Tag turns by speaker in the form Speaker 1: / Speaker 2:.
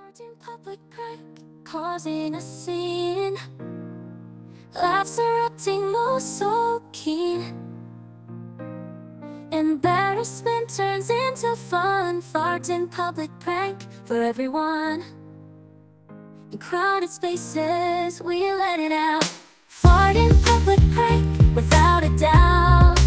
Speaker 1: In public prank, causing a scene. Laughs erupting, oh so keen. Embarrassment turns into fun. Fart in public prank for everyone. In crowded spaces, we let it out. Fart in public prank, without a doubt.